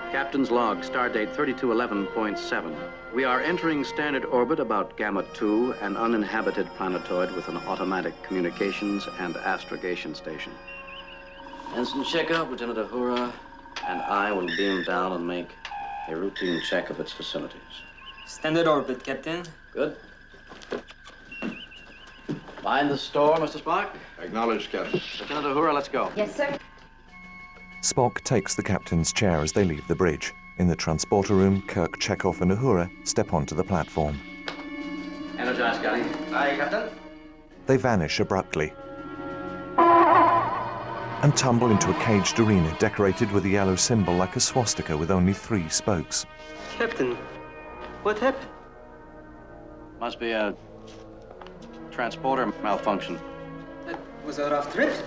Captain's log, stardate 3211.7. We are entering standard orbit about Gamma 2, an uninhabited planetoid with an automatic communications and astrogation station. Ensign Chekhov, Lieutenant Uhura, and I will beam down and make a routine check of its facilities. Standard orbit, Captain. Good. Mind the store, Mr. Spock? Acknowledged, Captain. Lieutenant Uhura, let's go. Yes, sir. Spock takes the captain's chair as they leave the bridge. In the transporter room, Kirk, Chekhov, and Uhura step onto the platform. Energize, Scotty. Aye, Captain. They vanish abruptly and tumble into a caged arena decorated with a yellow symbol like a swastika with only 3 spokes. Captain, what happened? Must be a transporter malfunction. That was a rough trip.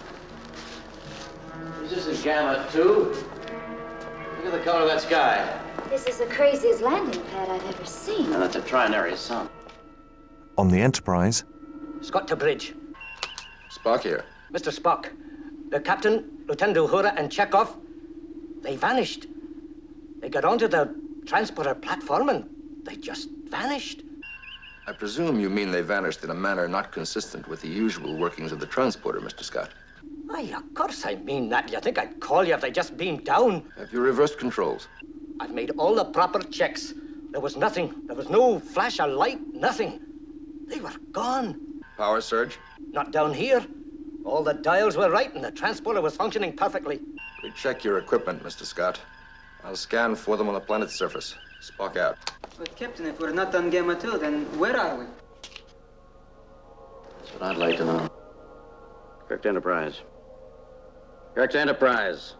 Is this a Gamma 2? Look at the color of that sky. This is the craziest landing pad I've ever seen. And that's a trinary sun. On the Enterprise, Scott to bridge. Spock here. Mr. Spock, the captain, Lieutenant Uhura, and Chekhov, they vanished. They got onto the transporter platform and they just vanished. I presume you mean they vanished in a manner not consistent with the usual workings of the transporter, Mr. Scott. Aye, of course I mean that. You think I'd call you if they just beamed down? Have you reversed controls? I've made all the proper checks. There was nothing. There was no flash of light, nothing. They were gone. Power surge? Not down here. All the dials were right and the transporter was functioning perfectly. We check your equipment, Mr. Scott. I'll scan for them on the planet's surface. Spock out. But, Captain, if we're not on Gamma 2, then where are we? That's what I'd like to know. Kirk to Enterprise. Kirk to Enterprise.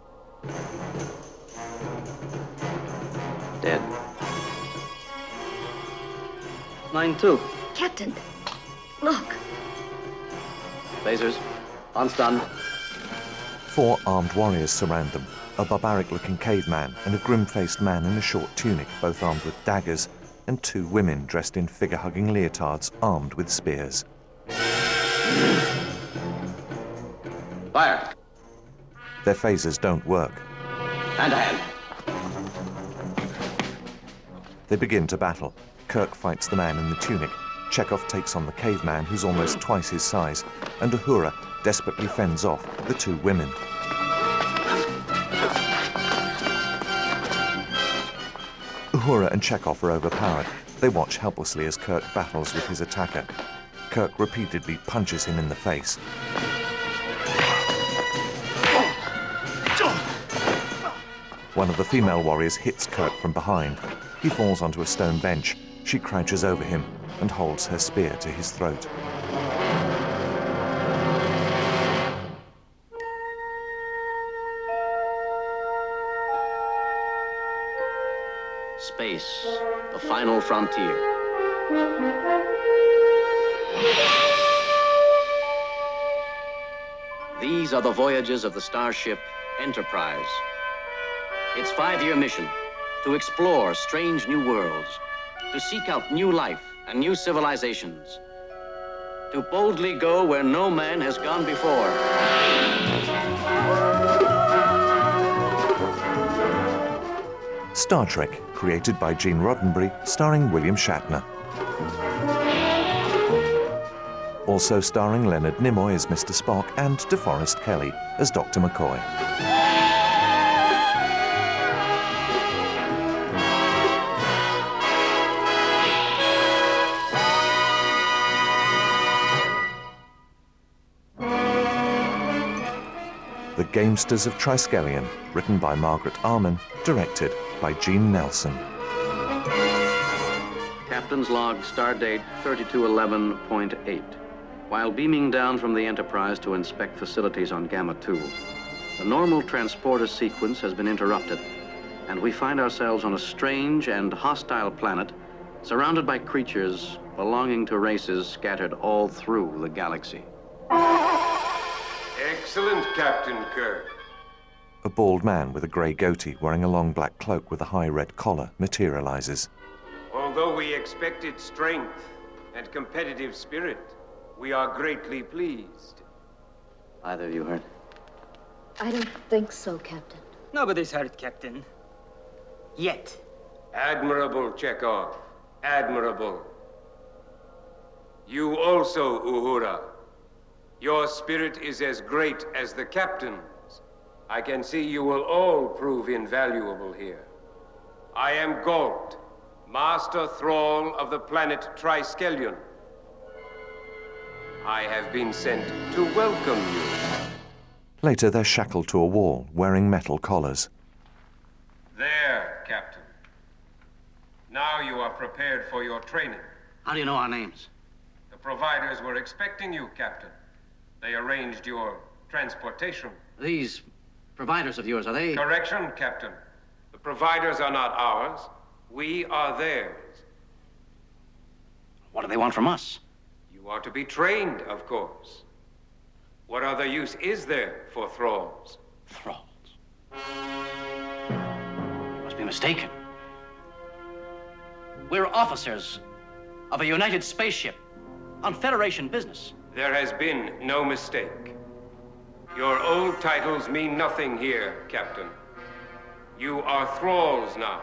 Dead. Mine too. Captain, look. Lasers. On stun. 4 armed warriors surround them. A barbaric-looking caveman and a grim-faced man in a short tunic, both armed with daggers, and 2 women dressed in figure-hugging leotards armed with spears. Fire. Their phasers don't work. Hand to hand. They begin to battle. Kirk fights the man in the tunic. Chekhov takes on the caveman, who's almost twice his size, and Uhura desperately fends off the 2 women. Uhura and Chekhov are overpowered. They watch helplessly as Kirk battles with his attacker. Kirk repeatedly punches him in the face. One of the female warriors hits Kirk from behind. He falls onto a stone bench. She crouches over him and holds her spear to his throat. Space, the final frontier. These are the voyages of the starship Enterprise. Its 5-year mission, to explore strange new worlds, to seek out new life and new civilizations, to boldly go where no man has gone before. Star Trek, created by Gene Roddenberry, starring William Shatner. Also starring Leonard Nimoy as Mr. Spock and DeForest Kelley as Dr. McCoy. The Gamesters of Triskelion, written by Margaret Arman, directed by Gene Nelson. Captain's log, stardate 3211.8. While beaming down from the Enterprise to inspect facilities on Gamma 2, the normal transporter sequence has been interrupted, and we find ourselves on a strange and hostile planet surrounded by creatures belonging to races scattered all through the galaxy. Excellent, Captain Kirk. A bald man with a grey goatee wearing a long black cloak with a high red collar materializes. Although we expected strength and competitive spirit, we are greatly pleased. Either of you hurt? I don't think so, Captain. Nobody's hurt, Captain. Yet. Admirable, Chekhov. Admirable. You also, Uhura. Your spirit is as great as the captain's. I can see you will all prove invaluable here. I am Galt, Master Thrall of the planet Triskelion. I have been sent to welcome you. Later, they're shackled to a wall, wearing metal collars. There, Captain. Now you are prepared for your training. How do you know our names? The providers were expecting you, Captain. They arranged your transportation. These providers of yours, are they? Correction, Captain. The providers are not ours. We are theirs. What do they want from us? You are to be trained, of course. What other use is there for thralls? Thralls? You must be mistaken. We're officers of a United spaceship on Federation business. There has been no mistake. Your old titles mean nothing here, Captain. You are thralls now.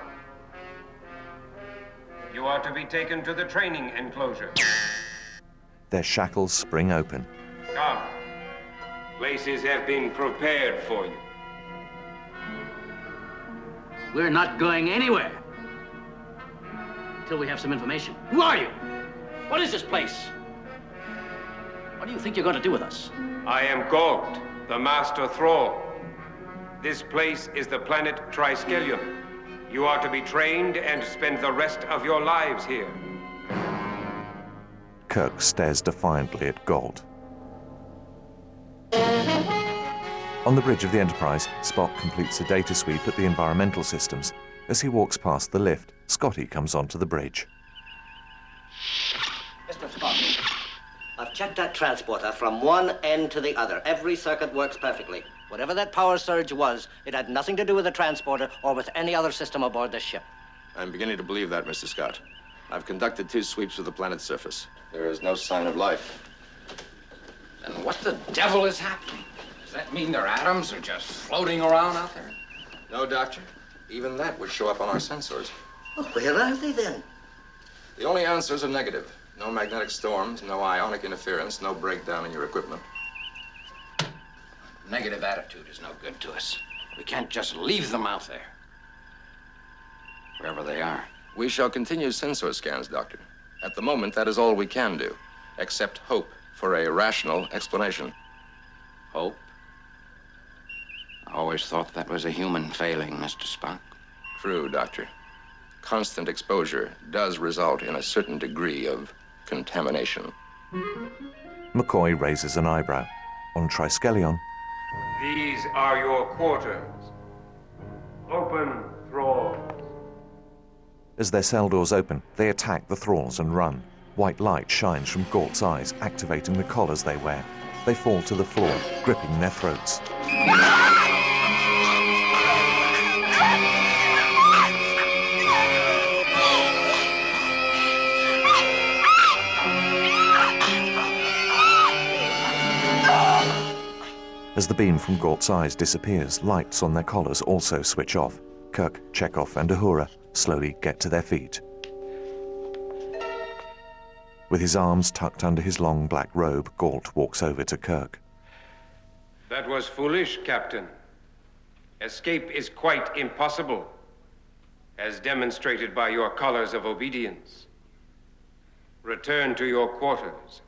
You are to be taken to the training enclosure. Their shackles spring open. Come. Places have been prepared for you. We're not going anywhere until we have some information. Who are you? What is this place? What do you think you're going to do with us? I am Galt, the Master Thrall. This place is the planet Triskelion. You are to be trained and spend the rest of your lives here. Kirk stares defiantly at Galt. On the bridge of the Enterprise, Spock completes a data sweep at the environmental systems. As he walks past the lift, Scotty comes onto the bridge. Mr. Spock, I've checked that transporter from one end to the other. Every circuit works perfectly. Whatever that power surge was, it had nothing to do with the transporter or with any other system aboard this ship. I'm beginning to believe that, Mr. Scott. I've conducted 2 sweeps of the planet's surface. There is no sign of life. And what the devil is happening? Does that mean their atoms are just floating around out there? No, Doctor. Even that would show up on our sensors. Well, where are they then? The only answers are negative. No magnetic storms, no ionic interference, no breakdown in your equipment. Negative attitude is no good to us. We can't just leave them out there. Wherever they are. We shall continue sensor scans, Doctor. At the moment, that is all we can do, except hope for a rational explanation. Hope? I always thought that was a human failing, Mr. Spock. True, Doctor. Constant exposure does result in a certain degree of contamination. McCoy raises an eyebrow. On Triskelion, These are your quarters. Open, thralls. as their cell doors open, they attack the thralls and run. White light shines from Galt's eyes, activating the collars they wear. They fall to the floor, gripping their throats. As the beam from Galt's eyes disappears, lights on their collars also switch off. Kirk, Chekhov, and Uhura slowly get to their feet. With his arms tucked under his long black robe, Galt walks over to Kirk. That was foolish, Captain. Escape is quite impossible, as demonstrated by your colors of obedience. Return to your quarters.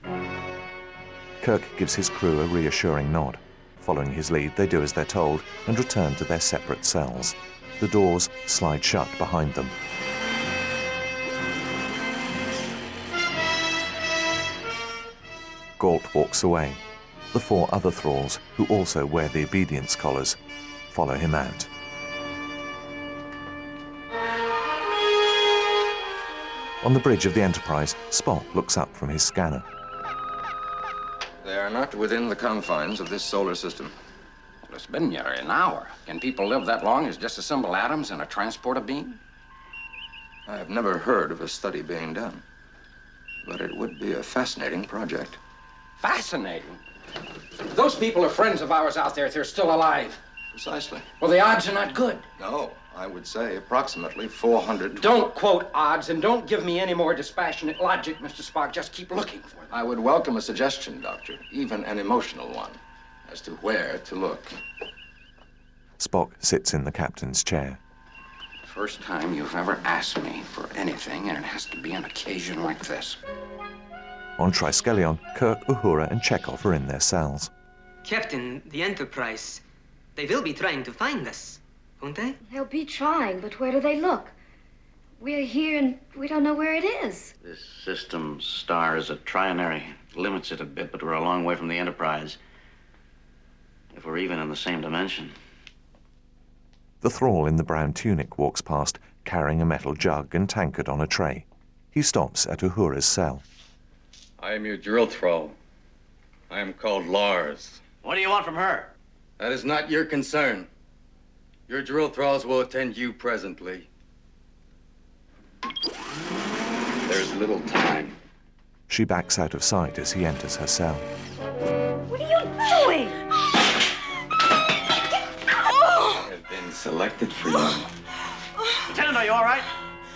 Kirk gives his crew a reassuring nod. Following his lead, they do as they're told and return to their separate cells. The doors slide shut behind them. Galt walks away. The 4 other thralls, who also wear the obedience collars, follow him out. On the bridge of the Enterprise, Spock looks up from his scanner. They are not within the confines of this solar system. Well, it's been nearly an hour. Can people live that long as disassemble atoms in a transporter beam? I have never heard of a study being done, but it would be a fascinating project. Fascinating. Those people are friends of ours out there if they're still alive. Precisely. Well, the odds are not good. No, I would say approximately 400. Don't quote odds and don't give me any more dispassionate logic, Mr. Spock. Just keep looking for them. I would welcome a suggestion, Doctor, even an emotional one, as to where to look. Spock sits in the captain's chair. First time you've ever asked me for anything, and it has to be an occasion like this. On Triskelion, Kirk, Uhura, and Chekhov are in their cells. Captain, the Enterprise, they will be trying to find us, won't they? They'll be trying, but where do they look? We're here and we don't know where it is. This system star is a trinary. Limits it a bit, but we're a long way from the Enterprise. If we're even in the same dimension. The thrall in the brown tunic walks past, carrying a metal jug and tankard on a tray. He stops at Uhura's cell. I am your drill thrall. I am called Lars. What do you want from her? That is not your concern. Your drill thralls will attend you presently. There's little time. She backs out of sight as he enters her cell. What are you doing? I have been selected for you. Lieutenant, are you all right?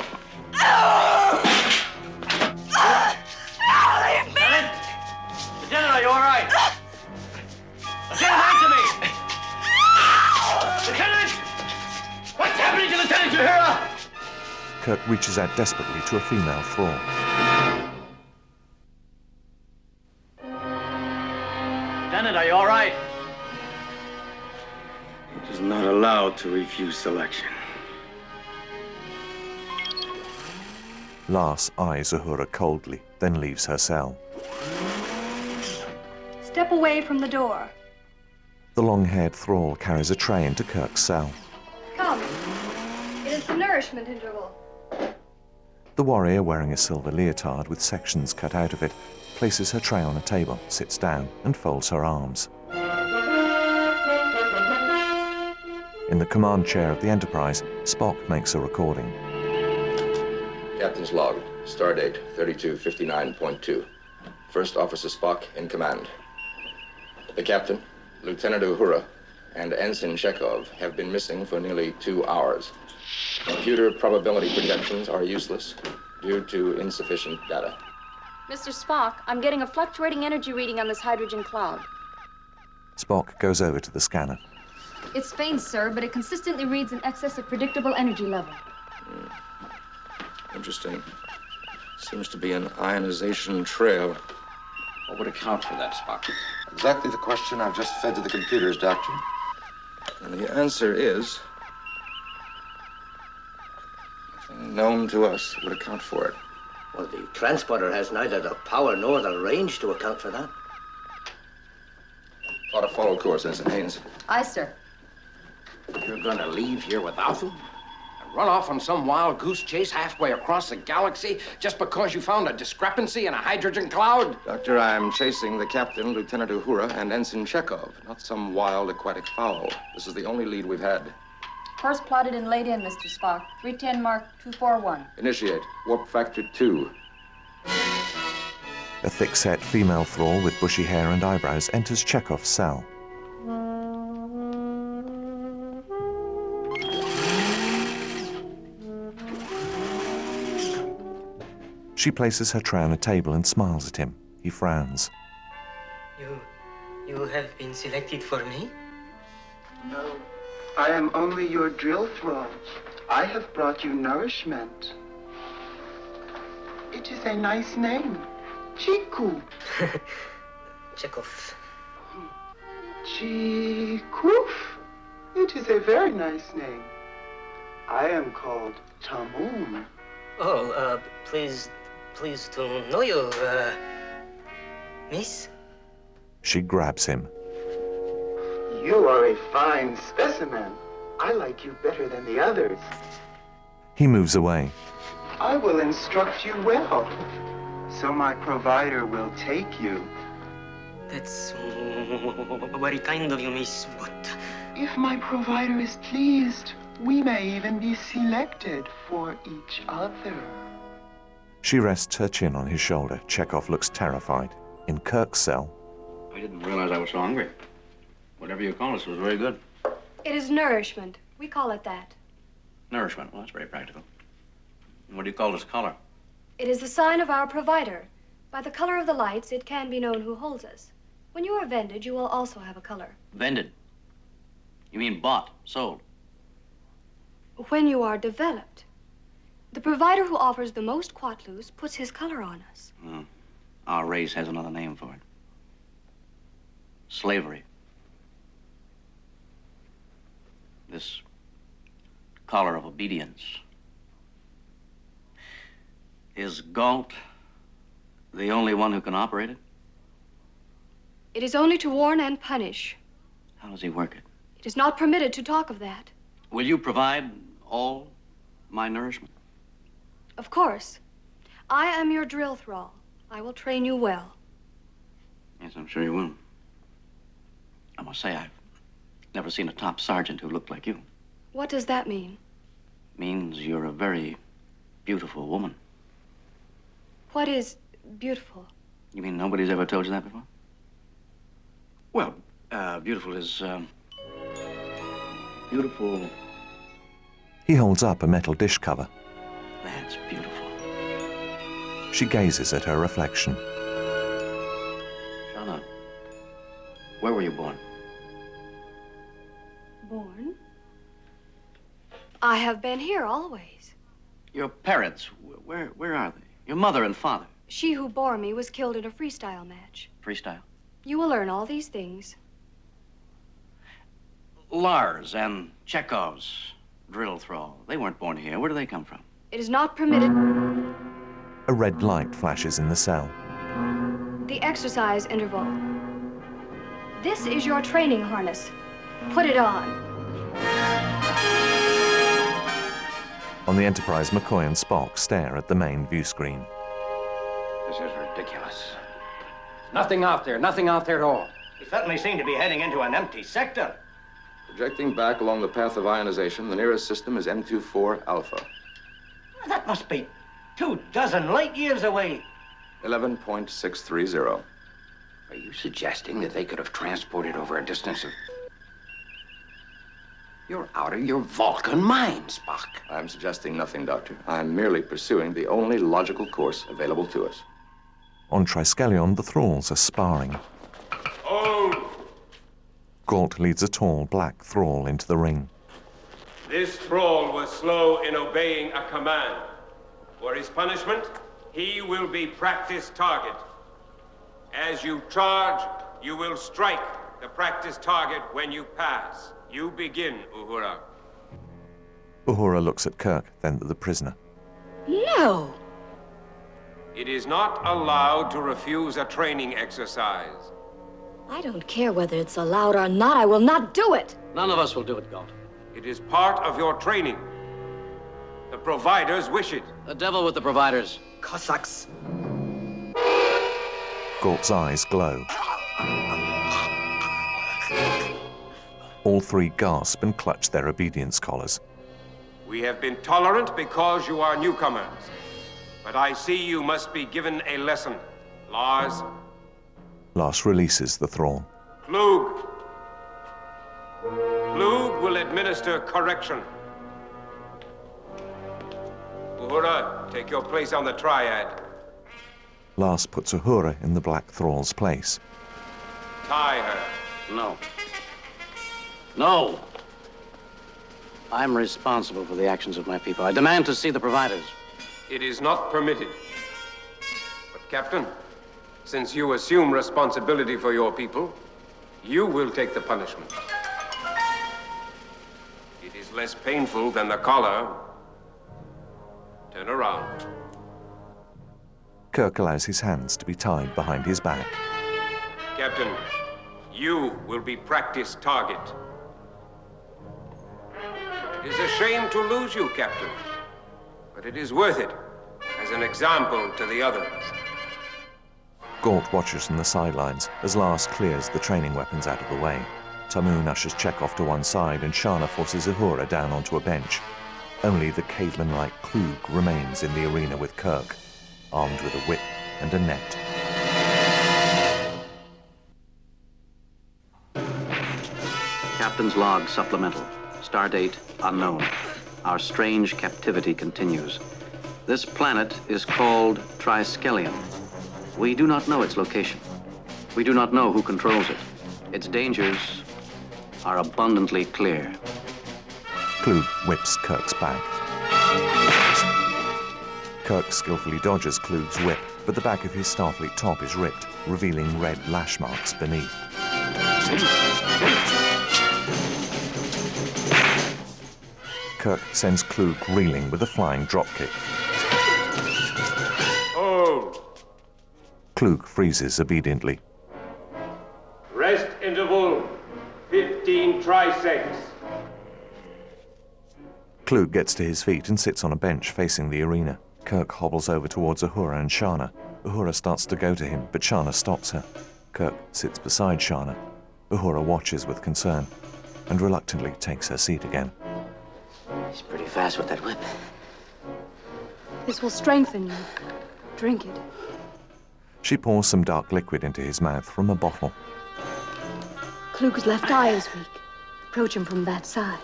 Lieutenant? Lieutenant, are you all right? Lieutenant, answer me! Lieutenant! What's happening to Lieutenant Uhura? Kirk reaches out desperately to a female thrall. Lieutenant, are you all right? It is not allowed to refuse selection. Lars eyes Uhura coldly, then leaves her cell. Step away from the door. The long-haired thrall carries a tray into Kirk's cell. Come. It is the nourishment interval. The warrior, wearing a silver leotard with sections cut out of it, places her tray on a table, sits down, and folds her arms. In the command chair of the Enterprise, Spock makes a recording. Captain's log, stardate 3259.2. First Officer Spock in command. The captain, Lieutenant Uhura, and Ensign Chekhov have been missing for nearly 2 hours. Computer probability projections are useless due to insufficient data. Mr. Spock, I'm getting a fluctuating energy reading on this hydrogen cloud. Spock goes over to the scanner. It's faint, sir, but it consistently reads in excess of predictable energy level. Interesting. Seems to be an ionization trail. What would account for that, Spock? Exactly the question I've just fed to the computers, Doctor. And the answer is... nothing known to us would account for it. Well, the transporter has neither the power nor the range to account for that. Ought to follow course, Ensign Haynes. Aye, sir. You're gonna leave here without them? And run off on some wild goose chase halfway across the galaxy just because you found a discrepancy in a hydrogen cloud? Doctor, I'm chasing the captain, Lieutenant Uhura, and Ensign Chekhov, not some wild aquatic fowl. This is the only lead we've had. Course plotted and laid in, Mr. Spock. 310 Mark 241. Initiate. Warp factor 2. A thick-set female thrall with bushy hair and eyebrows enters Chekhov's cell. She places her tray on a table and smiles at him. He frowns. You have been selected for me? No, I am only your drill thrall. I have brought you nourishment. It is a nice name. Chiku. Chekhov. Chikuf. It is a very nice name. I am called Tamum. Oh, pleased to know you, miss. She grabs him. You are a fine specimen. I like you better than the others. He moves away. I will instruct you well, so my provider will take you. That's very kind of you, miss, but... If my provider is pleased, we may even be selected for each other. She rests her chin on his shoulder. Chekhov looks terrified. In Kirk's cell... I didn't realize I was so hungry. Whatever you call us was very good. It is nourishment. We call it that. Nourishment. Well, that's very practical. And what do you call this collar? It is the sign of our provider. By the color of the lights, it can be known who holds us. When you are vended, you will also have a color. Vended? You mean bought, sold? When you are developed, the provider who offers the most quatlus puts his color on us. Our race has another name for it. Slavery. This collar of obedience. Is Galt the only one who can operate it? It is only to warn and punish. How does he work it? It is not permitted to talk of that. Will you provide all my nourishment? Of course. I am your drill thrall. I will train you well. Yes, I'm sure you will. I must say, I've never seen a top sergeant who looked like you. What does that mean? Means you're a very beautiful woman. What is beautiful? You mean nobody's ever told you that before? Well, beautiful is, beautiful. He holds up a metal dish cover. That's beautiful. She gazes at her reflection. Shauna, where were you born? Born? I have been here always. Your parents, where are they? Your mother and father? She who bore me was killed in a freestyle match. Freestyle? You will learn all these things. Lars and Chekhov's drill thrall. They weren't born here. Where do they come from? It is not permitted. A red light flashes in the cell. The exercise interval. This is your training harness. Put it on. On the Enterprise, McCoy and Spock stare at the main view screen. This is ridiculous. Nothing out there at all. We certainly seem to be heading into an empty sector. Projecting back along the path of ionization, the nearest system is M24 Alpha. That must be 24 light years away. 11.630. Are you suggesting that they could have transported over a distance of... You're out of your Vulcan mind, Spock. I'm suggesting nothing, Doctor. I'm merely pursuing the only logical course available to us. On Triskelion, the thralls are sparring. Oh! Galt leads a tall black thrall into the ring. This thrall was slow in obeying a command. For his punishment, he will be practice target. As you charge, you will strike the practice target when you pass. You begin, Uhura. Uhura looks at Kirk, then at the prisoner. No! It is not allowed to refuse a training exercise. I don't care whether it's allowed or not. I will not do it. None of us will do it, Galt. It is part of your training. The providers wish it. The devil with the providers. Cossacks. Galt's eyes glow. All three gasp and clutch their obedience collars. We have been tolerant because you are newcomers. But I see you must be given a lesson. Lars. Lars releases the thrall. Klug. Klug will administer correction. Uhura, take your place on the triad. Lars puts Uhura in the black thrall's place. Tie her. No. No! I'm responsible for the actions of my people. I demand to see the providers. It is not permitted. But, Captain, since you assume responsibility for your people, you will take the punishment. It is less painful than the collar. Turn around. Kirk allows his hands to be tied behind his back. Captain, you will be practice target. It is a shame to lose you, Captain, but it is worth it as an example to the others. Galt watches from the sidelines as Lars clears the training weapons out of the way. Tamoon ushers Chekhov to one side and Shana forces Uhura down onto a bench. Only the caveman-like Klug remains in the arena with Kirk, armed with a whip and a net. Captain's log supplemental. Stardate unknown. our strange captivity continues. This planet is called Triskelion. We do not know its location. We do not know who controls it. Its dangers are abundantly clear. Klug whips Kirk's back. Kirk skillfully dodges Klug's whip, but the back of his Starfleet top is ripped, revealing red lash marks beneath. Kirk sends Klug reeling with a flying dropkick. Hold. Klug freezes obediently. Rest interval 15 trisecs. Klug gets to his feet and sits on a bench facing the arena. Kirk hobbles over towards Uhura and Shana. Uhura starts to go to him, but Shana stops her. Kirk sits beside Shana. Uhura watches with concern and reluctantly takes her seat again. He's pretty fast with that whip. This will strengthen you. Drink it. She pours some dark liquid into his mouth from a bottle. Klug's left eye is weak. Approach him from that side.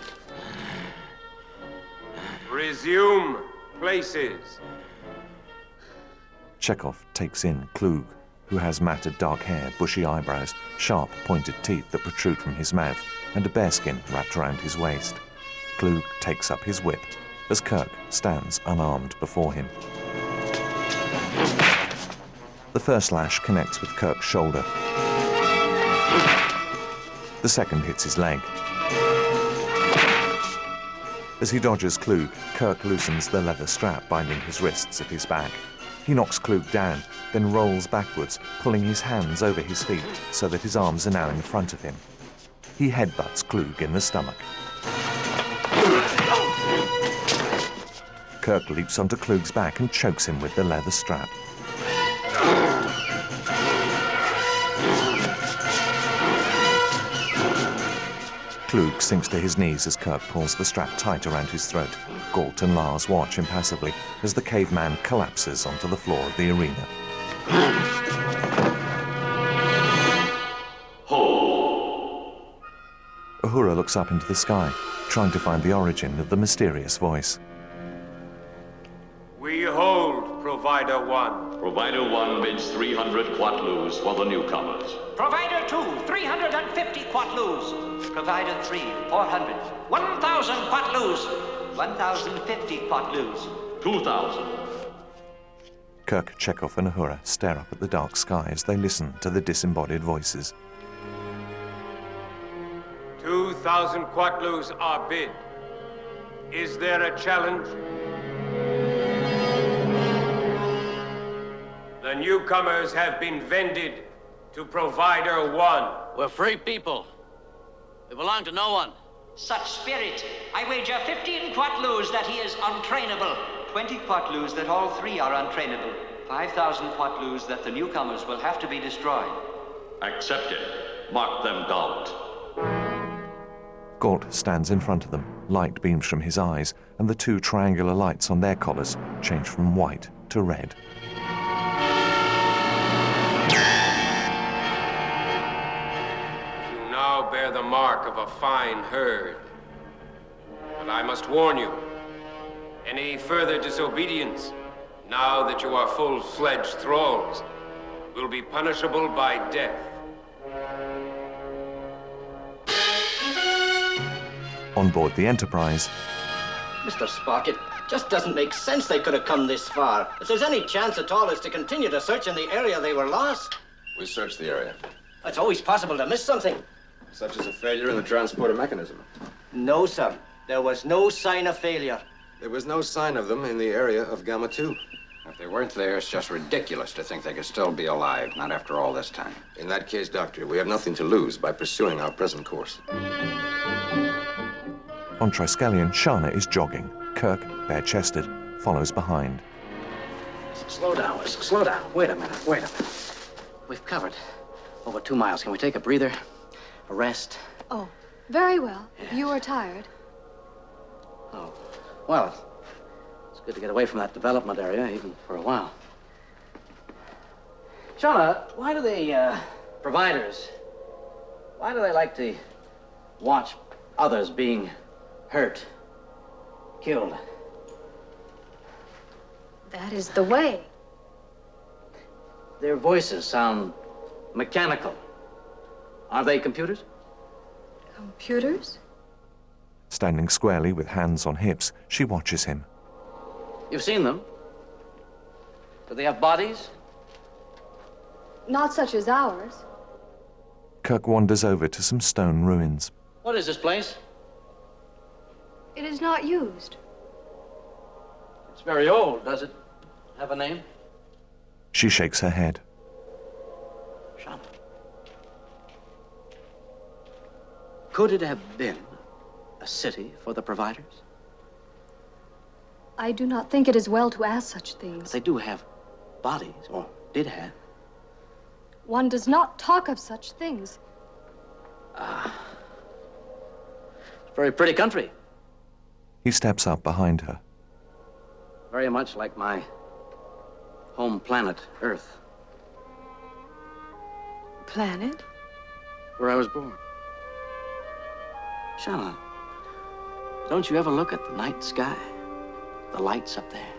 Resume places. Chekhov takes in Klug, who has matted dark hair, bushy eyebrows, sharp, pointed teeth that protrude from his mouth, and a bearskin wrapped around his waist. Klug takes up his whip as Kirk stands unarmed before him. The first lash connects with Kirk's shoulder. The second hits his leg. As he dodges Klug, Kirk loosens the leather strap binding his wrists at his back. He knocks Klug down, then rolls backwards, pulling his hands over his feet so that his arms are now in front of him. He headbutts Klug in the stomach. Kirk leaps onto Klug's back and chokes him with the leather strap. Klug sinks to his knees as Kirk pulls the strap tight around his throat. Galt and Lars watch impassively as the caveman collapses onto the floor of the arena. Uhura looks up into the sky, trying to find the origin of the mysterious voice. We hold Provider 1. Provider 1 bids 300 quatlus for the newcomers. Provider 2, 350 quatlus. Provider 3, 400. 1,000 quatlus. 1,050 quatlus. 2,000. Kirk, Chekhov, and Uhura stare up at the dark sky as they listen to the disembodied voices. 2,000 quatlus are bid. Is there a challenge? The newcomers have been vended to Provider 1. We're free people. We belong to no one. Such spirit. I wager 15 quatlus that he is untrainable. 20 quatlus that all three are untrainable. 5,000 quatlus that the newcomers will have to be destroyed. Accepted. Mark them Galt. Galt stands in front of them. Light beams from his eyes, and the two triangular lights on their collars change from white to red. You now bear the mark of a fine herd. But I must warn you, any further disobedience, now that you are full-fledged thralls, will be punishable by death. On board the Enterprise, Mr. Spock, it just doesn't make sense they could have come this far. If there's any chance at all, is to continue to search in the area they were lost. We searched the area. It's always possible to miss something. Such as a failure in the transporter mechanism. No, sir. There was no sign of failure. There was no sign of them in the area of Gamma 2. If they weren't there, it's just ridiculous to think they could still be alive, not after all this time. In that case, Doctor, we have nothing to lose by pursuing our present course. on Triskelion, Shana is jogging. Kirk, bare-chested, follows behind. Slow down, Whisk. Slow down. Wait a minute. We've covered over 2 miles. Can we take a breather? A rest? Oh, very well. If you are tired. Oh, well, it's good to get away from that development area, even for a while. Shana, why do the providers, why do they like to watch others being hurt? Killed. That is the way. Their voices sound mechanical. Are they computers? Computers? Standing squarely with hands on hips, she watches him. You've seen them? Do they have bodies? Not such as ours. Kirk wanders over to some stone ruins. What is this place? It is not used. It's very old. Does it have a name? She shakes her head. Shauna. Could it have been a city for the providers? I do not think it is well to ask such things. They do have bodies, or did have. One does not talk of such things. It's a very pretty country. He steps up behind her. Very much like my home planet, Earth. Planet? Where I was born. Shauna, don't you ever look at the night sky? The lights up there?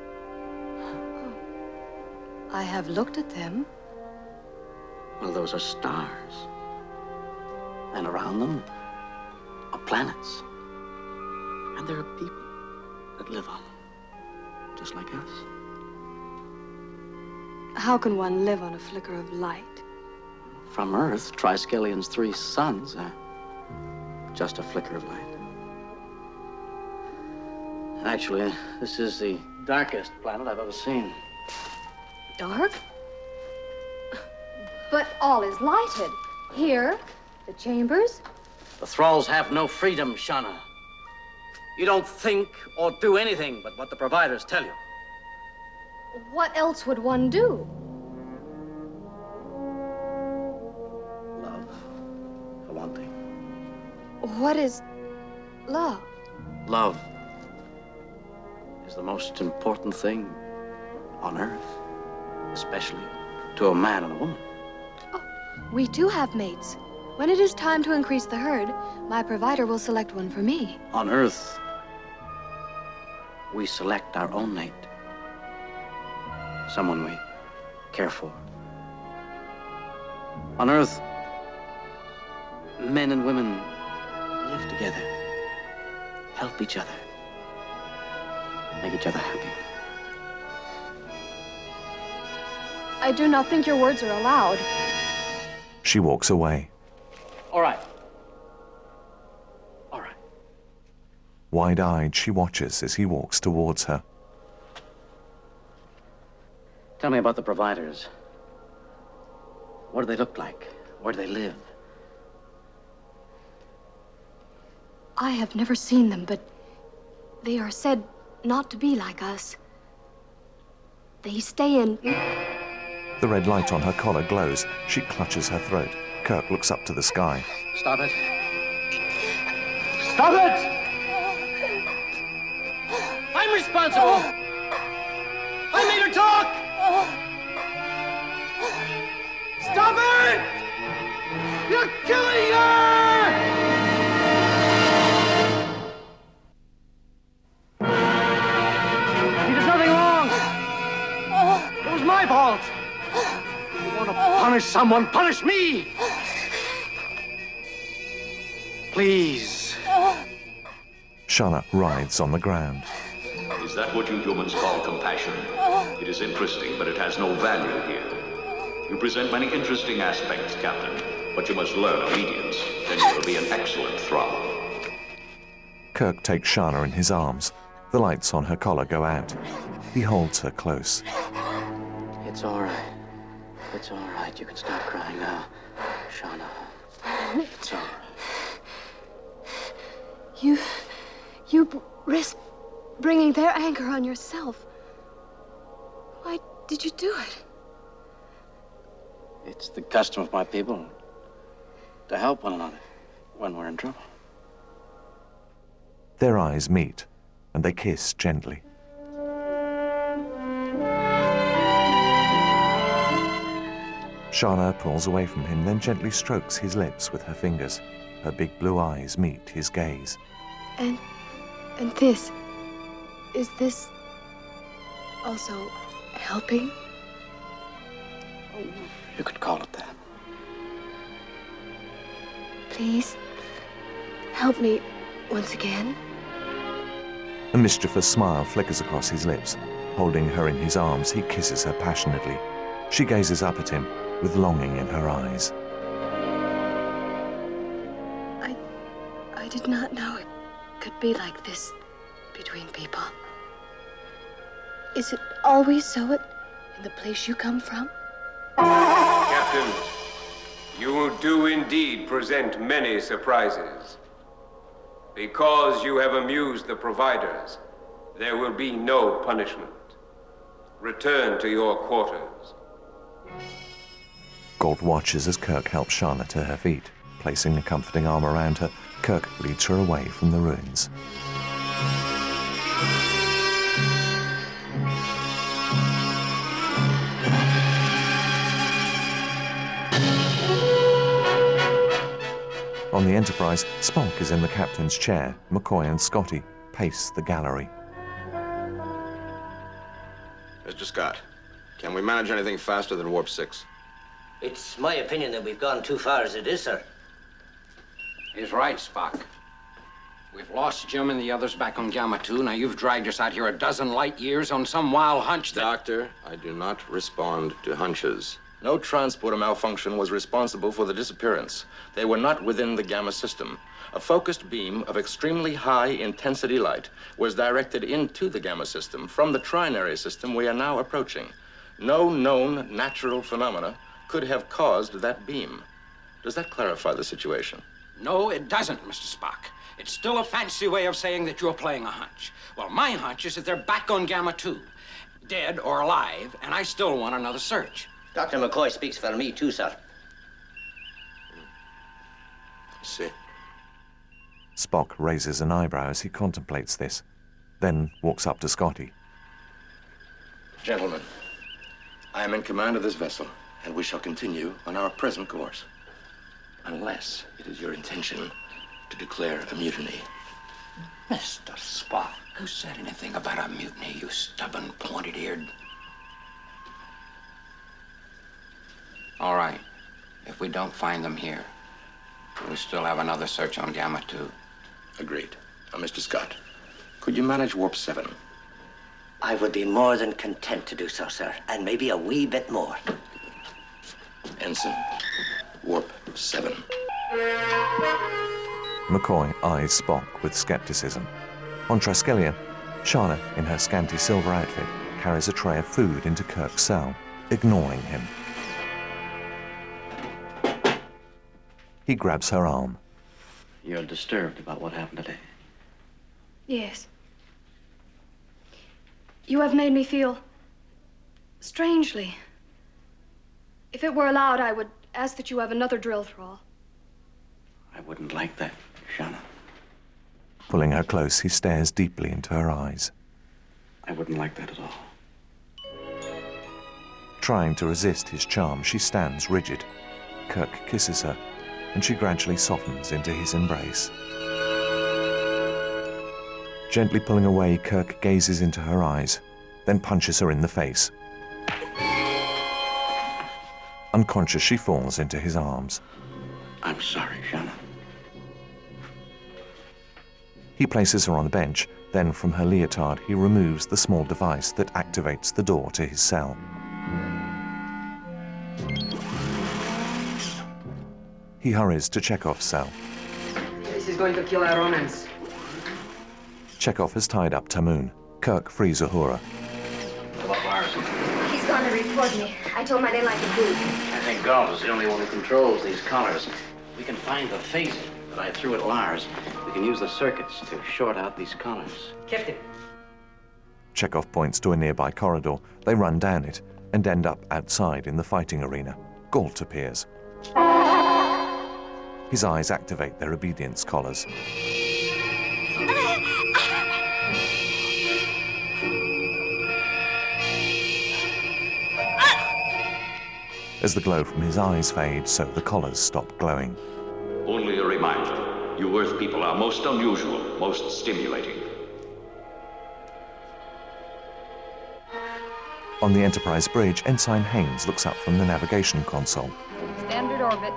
I have looked at them. Well, those are stars. And around them are planets. And there are people that live on them, just like us. How can one live on a flicker of light? From Earth, Triskelions' 3 suns are just a flicker of light. Actually, this is the darkest planet I've ever seen. Dark? But all is lighted. Here, the chambers. The thralls have no freedom, Shauna. You don't think or do anything but what the providers tell you. What else would one do? Love, for one thing. What is love? Love is the most important thing on Earth, especially to a man and a woman. We too have mates. When it is time to increase the herd, my provider will select one for me. On Earth, we select our own mate. Someone we care for. On Earth, men and women live together, help each other, make each other happy. I do not think your words are allowed. She walks away. All right. Wide-eyed, she watches as he walks towards her. Tell me about the providers. What do they look like? Where do they live? I have never seen them, but they are said not to be like us. They stay in... The red light on her collar glows. She clutches her throat. Kirk looks up to the sky. Stop it. Stop it! I'm responsible! I made her talk! Stop it! You're killing her! She did nothing wrong! It was my fault! You want to punish someone, punish me! Please. Shauna writhes on the ground. Is that what you humans call compassion? It is interesting, but it has no value here. You present many interesting aspects, Captain, but you must learn obedience. Then you will be an excellent thrall. Kirk takes Shauna in his arms. The lights on her collar go out. He holds her close. It's all right. It's all right. You can stop crying now, Shauna. It's all right. You risk bringing their anger on yourself. Why did you do it? It's the custom of my people to help one another when we're in trouble. Their eyes meet, and they kiss gently. Shauna pulls away from him, then gently strokes his lips with her fingers. Her big blue eyes meet his gaze. And this Is this also helping? You could call it that. Please, help me once again. A mischievous smile flickers across his lips. Holding her in his arms, he kisses her passionately. She gazes up at him with longing in her eyes. I did not know it could be like this between people. Is it always so in the place you come from? Captain, you do indeed present many surprises. Because you have amused the providers, there will be no punishment. Return to your quarters. Galt watches as Kirk helps Shana to her feet. Placing a comforting arm around her, Kirk leads her away from the ruins. On the Enterprise, Spock is in the captain's chair. McCoy and Scotty pace the gallery. Mr. Scott, can we manage anything faster than Warp 6? It's my opinion that we've gone too far as it is, sir. He's right, Spock. We've lost Jim and the others back on Gamma 2. Now you've dragged us out here a dozen light years on some wild hunch that... Doctor, I do not respond to hunches. No transporter malfunction was responsible for the disappearance. They were not within the Gamma system. A focused beam of extremely high-intensity light was directed into the Gamma system from the trinary system we are now approaching. No known natural phenomena could have caused that beam. Does that clarify the situation? No, it doesn't, Mr. Spock. It's still a fancy way of saying that you're playing a hunch. Well, my hunch is that they're back on Gamma 2, dead or alive, and I still want another search. Dr. McCoy speaks for me, too, sir. I see. Spock raises an eyebrow as he contemplates this, then walks up to Scotty. Gentlemen, I am in command of this vessel, and we shall continue on our present course. Unless it is your intention to declare a mutiny. Mr. Spock, who said anything about a mutiny, you stubborn, pointed-eared... All right. If we don't find them here, we still have another search on Gamma 2. Agreed. Now, Mr. Scott, could you manage Warp 7? I would be more than content to do so, sir, and maybe a wee bit more. Ensign, Warp 7. McCoy eyes Spock with skepticism. On Triskelion, Shana, in her scanty silver outfit, carries a tray of food into Kirk's cell, ignoring him. He grabs her arm. You're disturbed about what happened today. Yes. You have made me feel strangely. If it were allowed, I would ask that you have another drill thrall. I wouldn't like that, Shana. Pulling her close, he stares deeply into her eyes. I wouldn't like that at all. Trying to resist his charm, she stands rigid. Kirk kisses her, and she gradually softens into his embrace. Gently pulling away, Kirk gazes into her eyes, then punches her in the face. Unconscious, she falls into his arms. I'm sorry, Shana. He places her on the bench, then from her leotard he removes the small device that activates the door to his cell. He hurries to Chekhov's cell. This is going to kill our romance. Chekhov has tied up Tamoon. Kirk frees Uhura. What about Lars? He's gone to report me. I told him I didn't like the food. I think Galt is the only one who controls these collars. We can find the phaser that I threw at Lars. We can use the circuits to short out these collars. Captain. Chekhov points to a nearby corridor. They run down it and end up outside in the fighting arena. Galt appears. His eyes activate their obedience collars. As the glow from his eyes fades, so the collars stop glowing. Only a reminder. You Earth people are most unusual, most stimulating. On the Enterprise bridge, Ensign Haynes looks up from the navigation console. Standard orbit.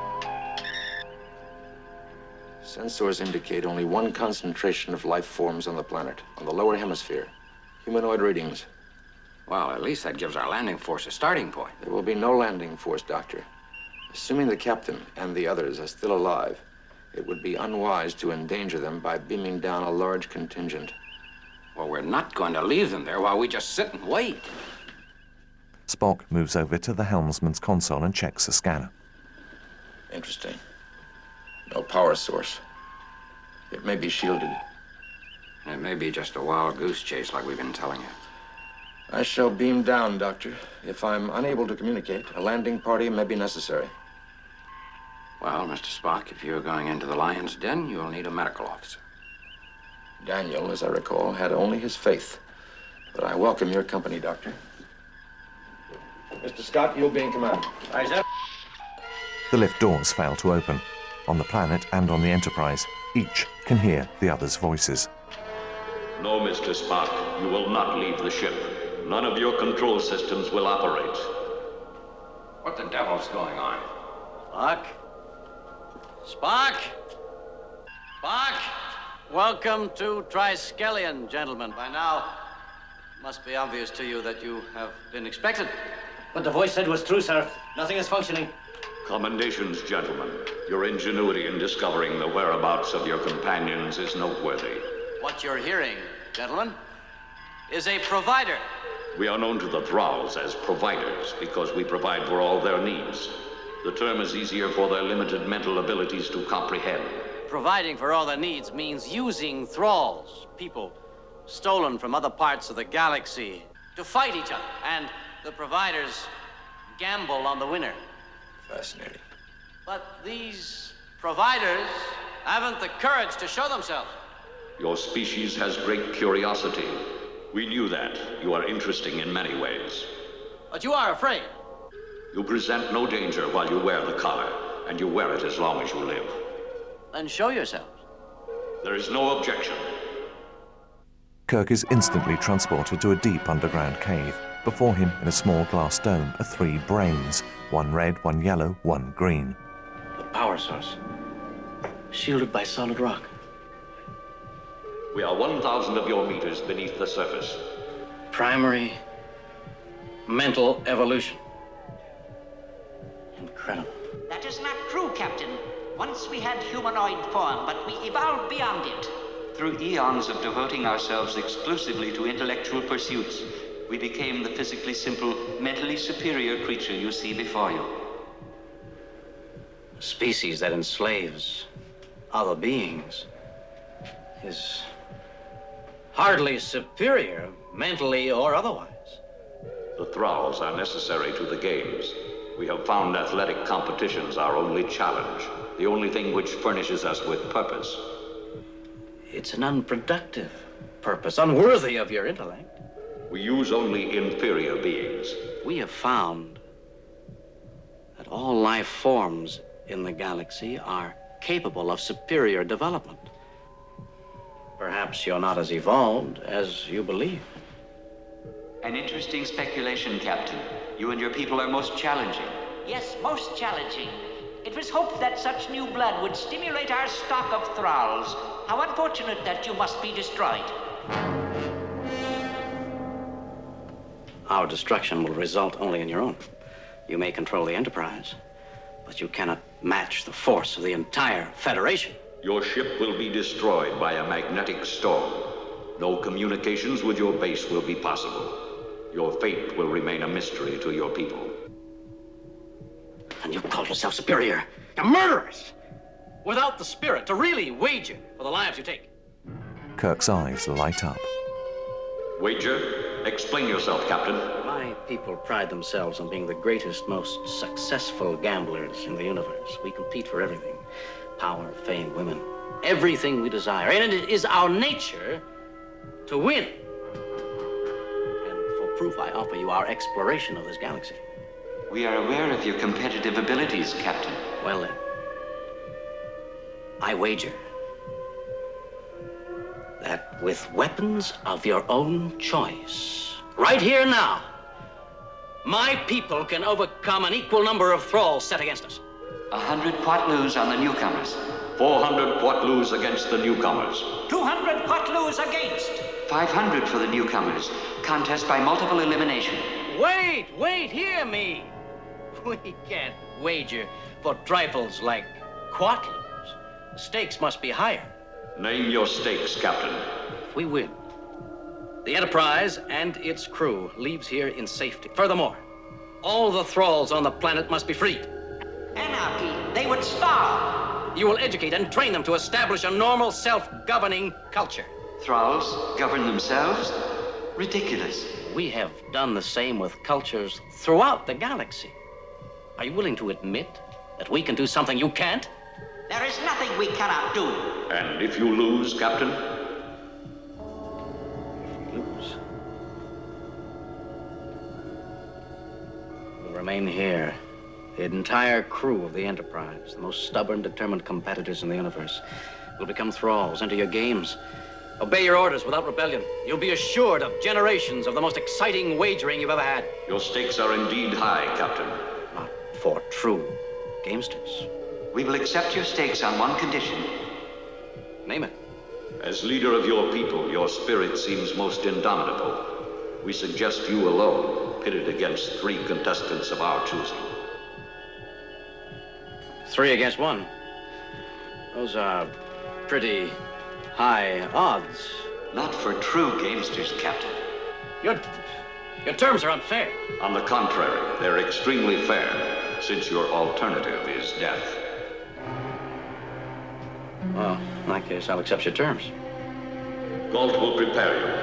Sensors indicate only one concentration of life forms on the planet, on the lower hemisphere. Humanoid readings. Well, at least that gives our landing force a starting point. There will be no landing force, Doctor. Assuming the captain and the others are still alive, it would be unwise to endanger them by beaming down a large contingent. Well, we're not going to leave them there while we just sit and wait. Spock moves over to the helmsman's console and checks the scanner. Interesting. No power source. It may be shielded. It may be just a wild goose chase like we've been telling you. I shall beam down, Doctor. If I'm unable to communicate, a landing party may be necessary. Well, Mr. Spock, if you're going into the lion's den, you'll need a medical officer. Daniel, as I recall, had only his faith. But I welcome your company, Doctor. Mr. Scott, you'll be in command. Aye, sir. The lift doors fail to open. On the planet and on the Enterprise, each can hear the other's voices. No, Mr. Spock, you will not leave the ship. None of your control systems will operate. What the devil's going on? Spock? Spock? Spock? Welcome to Triskelion, gentlemen. By now, it must be obvious to you that you have been expected. What the voice said was true, sir. Nothing is functioning. Commendations, gentlemen. Your ingenuity in discovering the whereabouts of your companions is noteworthy. What you're hearing, gentlemen, is a provider. We are known to the Thralls as providers because we provide for all their needs. The term is easier for their limited mental abilities to comprehend. Providing for all their needs means using thralls, people stolen from other parts of the galaxy, to fight each other. And the providers gamble on the winner. Fascinating. But these providers haven't the courage to show themselves. Your species has great curiosity. We knew that. You are interesting in many ways. But you are afraid. You present no danger while you wear the collar, and you wear it as long as you live. Then show yourselves. There is no objection. Kirk is instantly transported to a deep underground cave. Before him, in a small glass dome, are 3 brains. One red, one yellow, one green. The power source. Shielded by solid rock. We are 1,000 of your meters beneath the surface. Primary mental evolution. Incredible. That is not true, Captain. Once we had humanoid form, but we evolved beyond it. Through eons of devoting ourselves exclusively to intellectual pursuits, we became the physically simple, mentally superior creature you see before you. A species that enslaves other beings is hardly superior, mentally or otherwise. The Thralls are necessary to the games. We have found athletic competitions our only challenge, the only thing which furnishes us with purpose. It's an unproductive purpose, unworthy of your intellect. We use only inferior beings. We have found that all life forms in the galaxy are capable of superior development. Perhaps you're not as evolved as you believe. An interesting speculation, Captain. You and your people are most challenging. Yes, most challenging. It was hoped that such new blood would stimulate our stock of thralls. How unfortunate that you must be destroyed. Our destruction will result only in your own. You may control the Enterprise, but you cannot match the force of the entire Federation. Your ship will be destroyed by a magnetic storm. No communications with your base will be possible. Your fate will remain a mystery to your people. And you call yourself superior. You're murderers! Without the spirit to really wager for the lives you take. Kirk's eyes light up. Wager? Explain yourself, Captain. My people pride themselves on being the greatest, most successful gamblers in the universe. We compete for everything. Power, fame, women. Everything we desire. And it is our nature to win. And for proof, I offer you our exploration of this galaxy. We are aware of your competitive abilities, Captain. Well then, I wager that with weapons of your own choice, right here now, My people can overcome an equal number of thralls set against us. 100 Quatloos on the newcomers. 400 Quatloos against the newcomers. 200 Quatloos against. 500 for the newcomers. Contest by multiple elimination. Wait, hear me. We can't wager for trifles like Quatloos. The stakes must be higher. Name your stakes, Captain. If we win, the Enterprise and its crew leaves here in safety. Furthermore, all the thralls on the planet must be freed. Anarchy. They would starve. You will educate and train them to establish a normal, self-governing culture. Thralls govern themselves? Ridiculous. We have done the same with cultures throughout the galaxy. Are you willing to admit that we can do something you can't? There is nothing we cannot do. And if you lose, Captain? Lose. We'll remain here. The entire crew of the Enterprise, the most stubborn, determined competitors in the universe, will become thralls, enter your games, obey your orders without rebellion. You'll be assured of generations of the most exciting wagering you've ever had. Your stakes are indeed high, Captain. Not for true gamesters. We will accept your stakes on one condition. Name it. As leader of your people, your spirit seems most indomitable. We suggest you alone, pitted against 3 contestants of our choosing. 3 against 1. Those are pretty high odds. Not for true gamesters, Captain. Your terms are unfair. On the contrary, they're extremely fair, since your alternative is death. Well, in that case, I'll accept your terms. Galt will prepare you.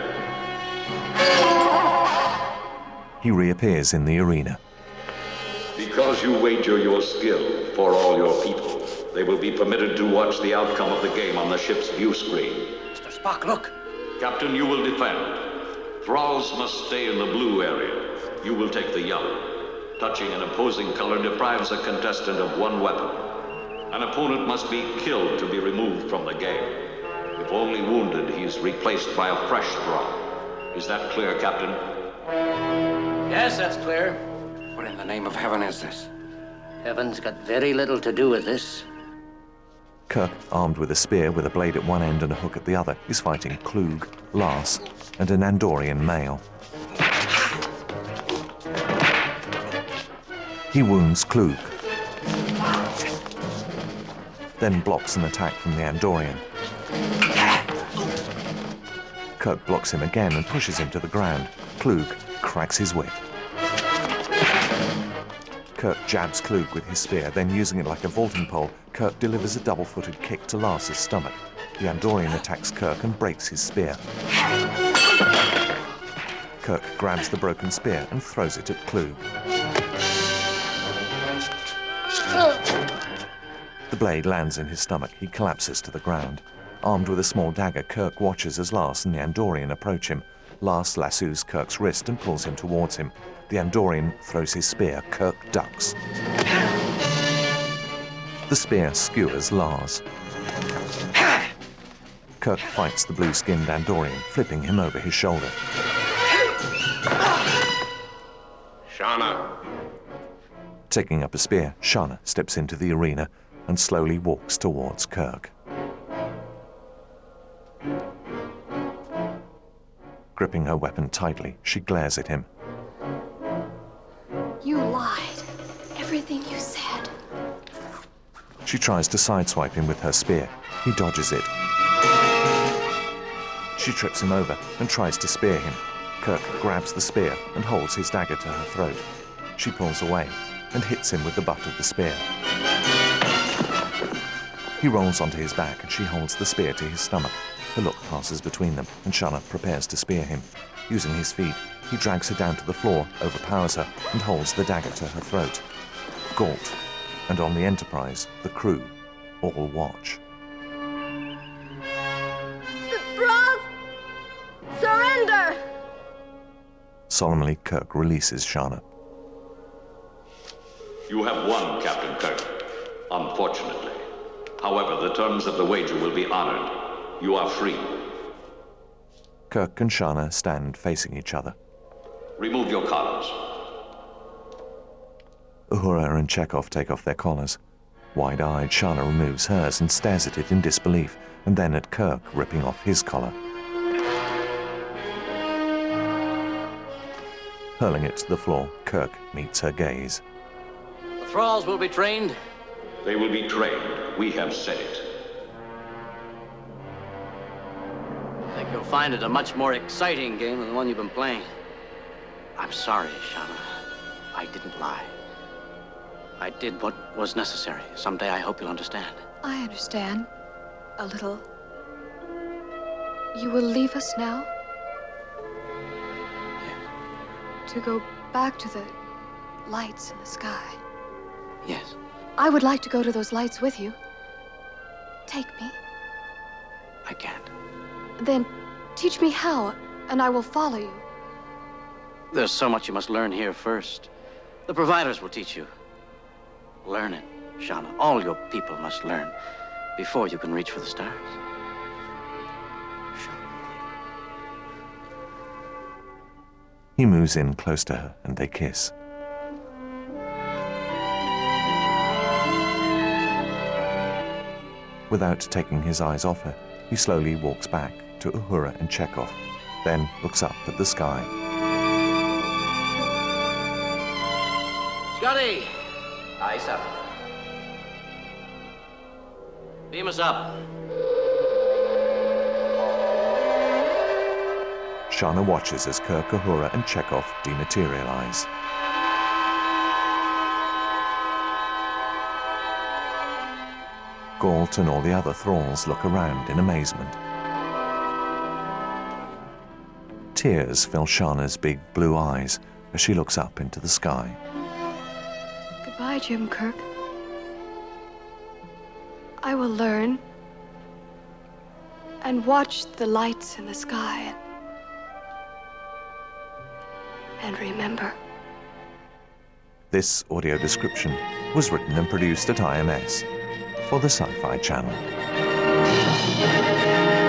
He reappears in the arena. Because you wager your skill for all your people, they will be permitted to watch the outcome of the game on the ship's view screen. Mr. Spock, look. Captain, you will defend. Thralls must stay in the blue area. You will take the yellow. Touching an opposing color deprives a contestant of 1 weapon. An opponent must be killed to be removed from the game. If only wounded, he's replaced by a fresh thrall. Is that clear, Captain? Yes, that's clear. What in the name of heaven is this? Heaven's got very little to do with this. Kirk, armed with a spear with a blade at one end and a hook at the other, is fighting Klug, Lars, and an Andorian male. He wounds Klug, then blocks an attack from the Andorian. Kirk blocks him again and pushes him to the ground. Klug cracks his whip. Kirk jabs Klug with his spear, then using it like a vaulting pole, Kirk delivers a double-footed kick to Lars's stomach. The Andorian attacks Kirk and breaks his spear. Kirk grabs the broken spear and throws it at Klug. The blade lands in his stomach. He collapses to the ground. Armed with a small dagger, Kirk watches as Lars and the Andorian approach him. Lars lassos Kirk's wrist and pulls him towards him. The Andorian throws his spear. Kirk ducks. The spear skewers Lars. Kirk fights the blue-skinned Andorian, flipping him over his shoulder. Shana. Taking up a spear, Shana steps into the arena and slowly walks towards Kirk. Gripping her weapon tightly, she glares at him. You lied. Everything you said. She tries to sideswipe him with her spear. He dodges it. She trips him over and tries to spear him. Kirk grabs the spear and holds his dagger to her throat. She pulls away and hits him with the butt of the spear. He rolls onto his back and she holds the spear to his stomach. The look passes between them and Shana prepares to spear him. Using his feet, he drags her down to the floor, overpowers her, and holds the dagger to her throat. Galt, and on the Enterprise, the crew, all watch. The Thralls! Surrender! Solemnly, Kirk releases Shana. You have won, Captain Kirk. Unfortunately. However, the terms of the wager will be honored. You are free. Kirk and Shana stand facing each other. Remove your collars. Uhura and Chekhov take off their collars. Wide-eyed, Shana removes hers and stares at it in disbelief, and then at Kirk ripping off his collar. Hurling it to the floor, Kirk meets her gaze. The thralls will be trained? They will be trained. We have said it. I think you'll find it a much more exciting game than the one you've been playing. I'm sorry, Shana. I didn't lie. I did what was necessary. Someday I hope you'll understand. I understand. A little. You will leave us now? To go back to the lights in the sky. Yes. I would like to go to those lights with you. Take me. I can't. Then teach me how, and I will follow you. There's so much you must learn here first. The providers will teach you. Learn it, Shana. All your people must learn before you can reach for the stars. He moves in close to her and they kiss. Without taking his eyes off her, he slowly walks back to Uhura and Chekhov, then looks up at the sky. Scotty! Aye, sir. Beam us up. Shana watches as Kirk, Uhura, and Chekhov dematerialize. Galt and all the other thralls look around in amazement. Tears fill Shana's big blue eyes as she looks up into the sky. Goodbye, Jim Kirk. I will learn and watch the lights in the sky and remember. This audio description was written and produced at IMS for the Sci-Fi Channel.